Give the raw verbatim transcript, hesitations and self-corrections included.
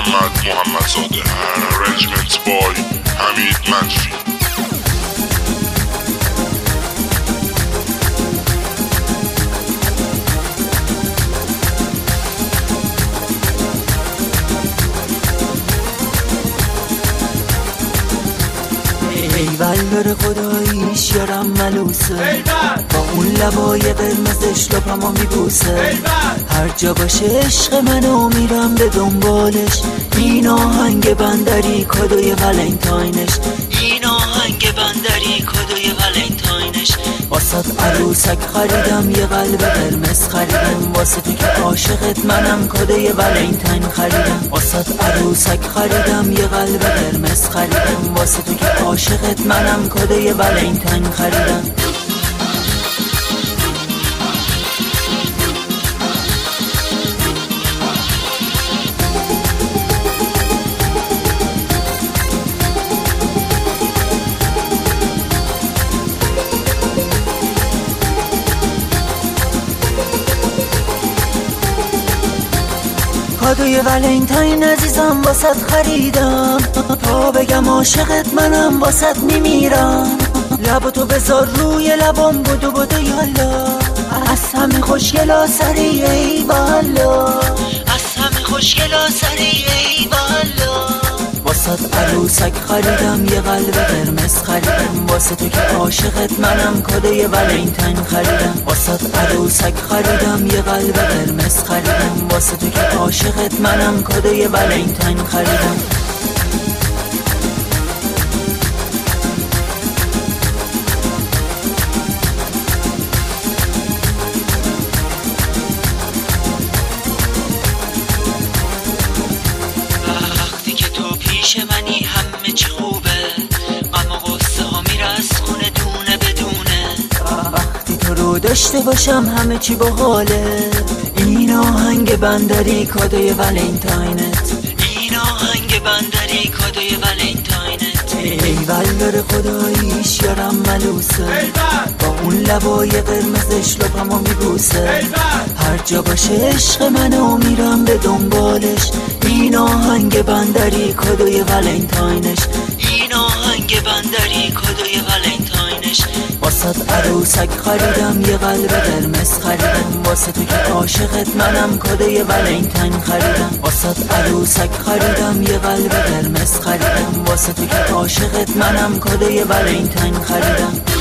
محمد محمدزاده. Arrangements by حمید منشی. ایول داره خداییش یارم ملوسه، با اون لبای قرمزش لپمو میبوسه. هر جا باشه عشق منو میرم به دنبالش. این آهنگ بندری کادوی ولنتاینش، این آهنگ بندری کادوی ولنتاینش. واسه عروسک خریدم یه قلب قرمز خریدم، واسه تو که عاشقت منم کادوی ولنتاین خریدم. واسه عروسک خریدم یه قلب قرمز خریدم، واسه تو که عاشقت منم کادوی ولنتاین خریدم. کادوی ولنتاین عزیزم واسط خریدم، تا بگم عاشقت منم واسط میمیرم. لبو تو بذار روی لبام بودو بودو یالا، از همه خوشگلا سری ای والا، از همه خوشگلا سری ای والا. واسط عروسک خریدم یه قلب قرمز خریدم، واسه تو که عاشقت منم کادوی ولنتاین خریدم. واسط عروسک خریدم یه قلب قرمز خریدم، واسه تو که عاشقت منم کادوی ولنتاین خریدم. پیش منی همه چی خوبه، غم و غصه ها میره از خونه دونه بدونه. وقتی تو رو داشته باشم همه چی باحاله. این آهنگ بندری کادوی ولنتاینت، این آهنگ بندری کادوی ولنتاینت. ایول داره خداییش یارم ملوسه، با اون لبای قرمزش لپمو میبوسه. هر جا باشه عشق منو میرم به دنبالش. این آهنگ بندری کادوی ولنتاینش، این آهنگ بندری کادوی ولنتاینش. واسه عروسک خریدم یه قلب قرمز خریدم، واسه تو که عاشقت منم کادوی ولنتاین خریدم. واسه عروسک خریدم یه قلب قرمز خریدم، واسه تو که عاشقت منم کادوی ولنتاین خریدم.